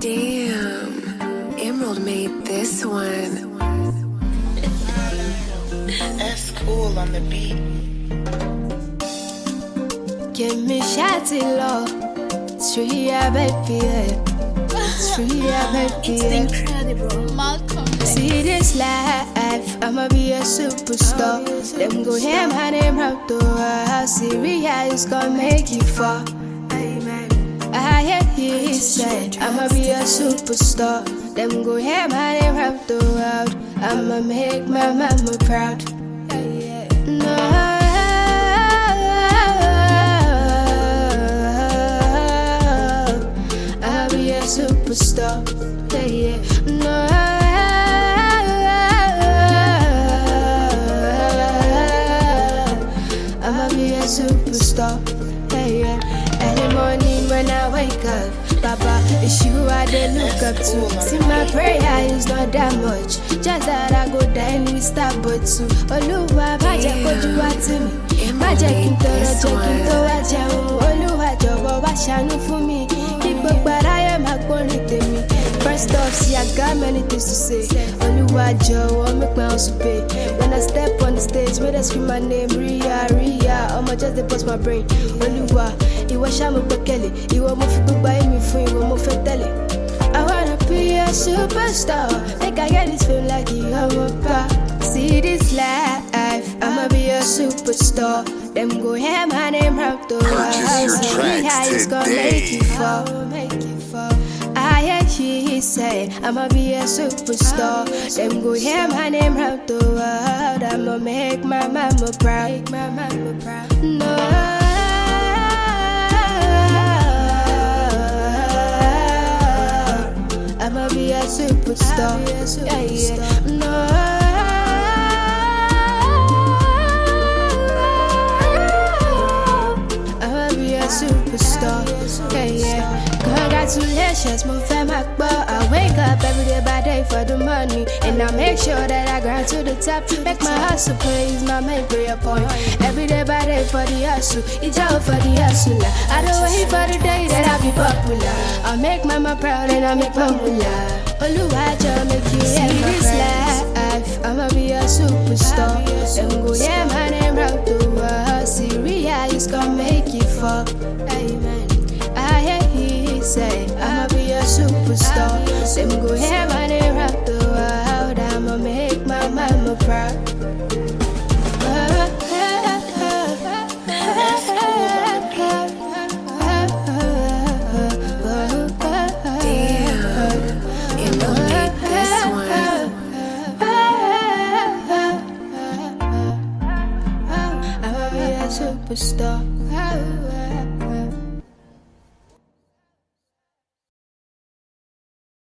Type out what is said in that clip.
Damn, Emerald made this one. That's cool on the beat. Give me shawty love. It's free, baby. It's free, baby. It's incredible. Malcolm. See this life, I'ma be a superstar. Them go ham, my name out the world. Syria is gonna make you fall. I hear he said, I'ma be a superstar. Them go ham, my name out the world. I'ma make my mama proud. No. I'll be a superstar. Yeah, no. I'ma be a superstar. Hey, yeah. Early morning when I wake up, Papa, it's you I dey look up to. See, my prayer is not that much, just that I go down with star but too. Oluwa, má jẹ́ kójú wá tì mí, má jẹ́ kí n tọrọ jẹ́ kí n tó wá jẹun. Olúwa jọ̀wọ́ wá ṣàánú fún mi, kí gbogbo aráyé máa gbórin tèmi. First off, see I got many things to say. Oluwa jọ̀wọ́ make my house pay. When I step on the stage, may they scream my name, Ria, Ria. I'ma just dey bust my brain. Oluwa, ìwọ ṣá mo gbẹ́kẹ̀lé, ìwọ mo fi gbogbo ayé mi fún, ìwọ mo fẹ́ tẹ̀lé. I wanna be a superstar, make I get this feel like you are my pop. See this life, I'ma be a superstar. Them go ham, my name out the world. Purchase your tracks It's gonna make you fall. I hear he say, I'ma be a superstar. Them go ham, my name out the world. I'ma make my mama proud. No. I'ma be a superstar. Yeah, yeah. No. I'ma be a superstar. Yeah, yeah. Congratulations, my fam. I wake up every day by day for the money, and I make sure that I grind to the top. Make my hustle plays my main prayer point. Every day by day for the hustle, it's all for the hustler. I don't wait for the day that I be popular. I make mama proud and I make mama laugh. Oluwa just make you see this life. I'ma be a superstar. Them go yeah, my name out the world. Syria is gonna make you fall. Amen. I hear he say, I'ma be a superstar. Them go yeah, my name out the world. I'ma make my mama proud. Superstar.